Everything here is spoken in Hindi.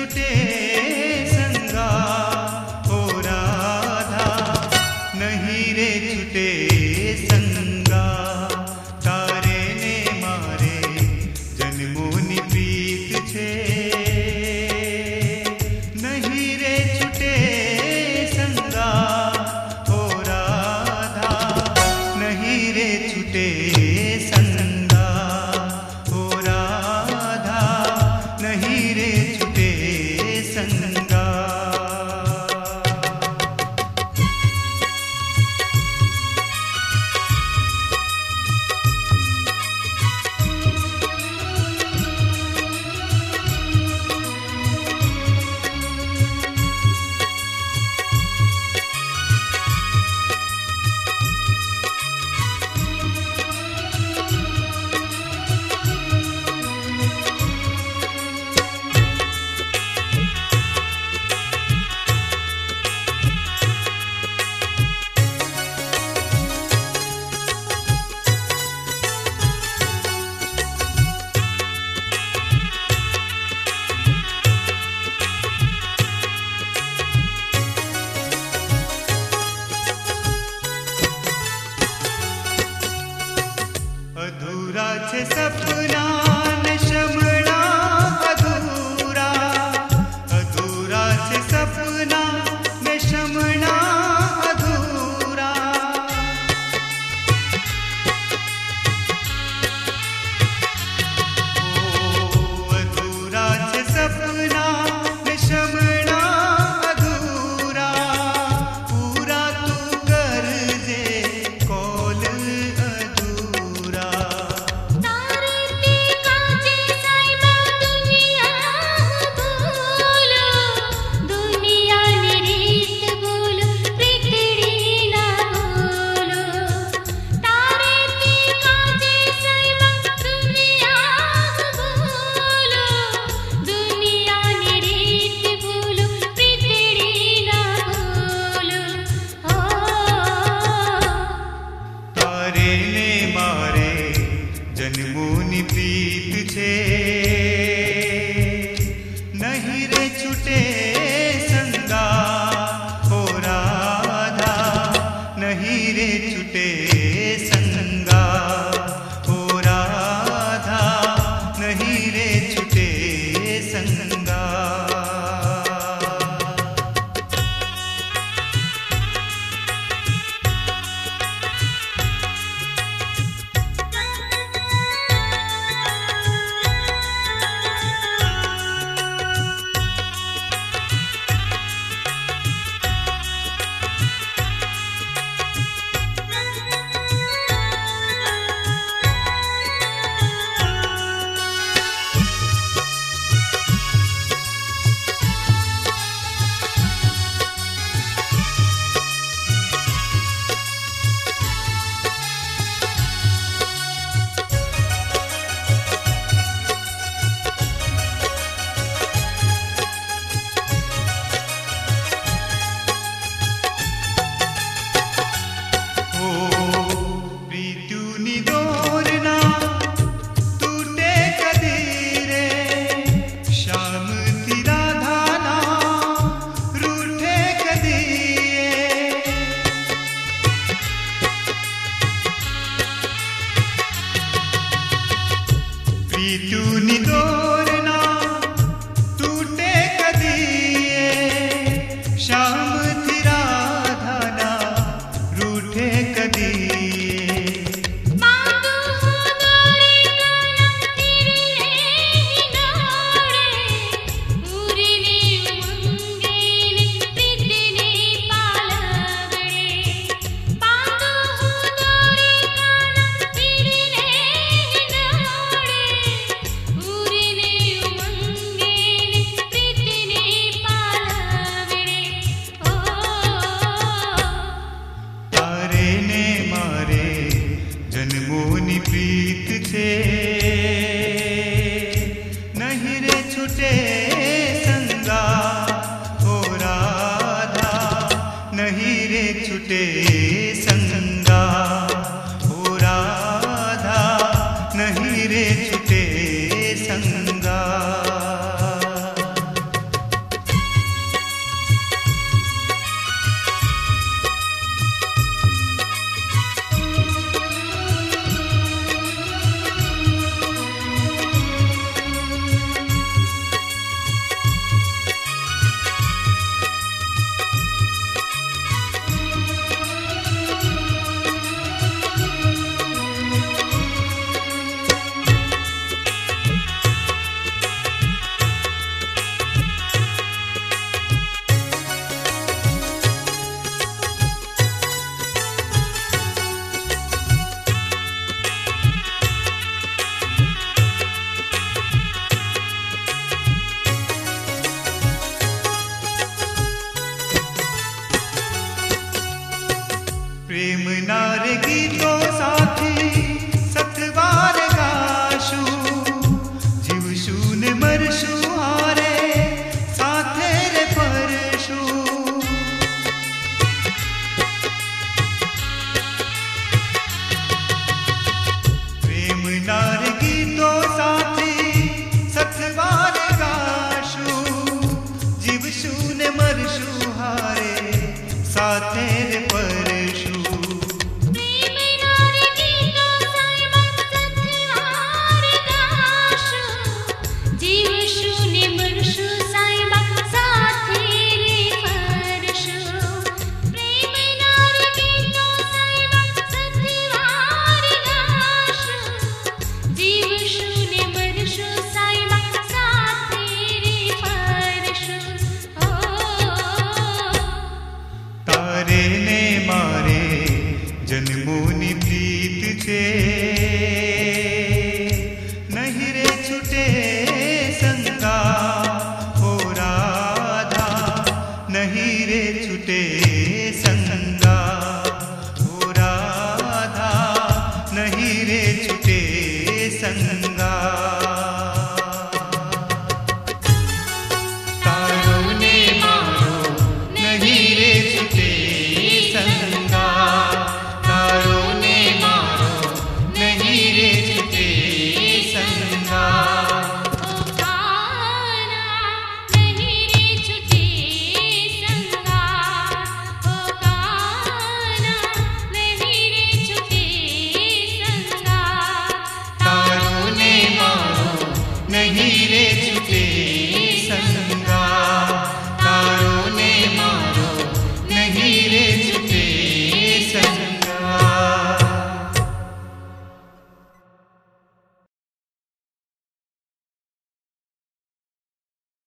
छुटे संगा हो राधा, नहीं रे छुटे संगा। तारे ने मारे जन्मोनी प्रीत छे, नहीं रे छुटे संगा हो राधा, नहीं रे छुटे संगा हो राधा, नहीं रे छुटे संगा। अधूरा छे सपना ने शमणा अधूरा, अधूरा छे सपना ने शमणा अधूरा। ओ अधूरा छे सपना ने शमणा अधूरा, पूरा तू कर जे कौल अधूरा। तारे ने मारे जन्मोनी प्रीत छे, नहीं रे छुटे संगा हो राधा, नहीं रे छुटे संगा हो राधा, नहीं रे छुटे संगा। प्रीतूनी तोरना टूटे कदिए, शाम थी राधा ना रूठे कदिए। जन्मोनी प्रीत छे, नहीं रे छुटे संगा हो राधा, नहीं रे छुटे संगा हो राधा, नहीं रे छुटे संगा। छुटे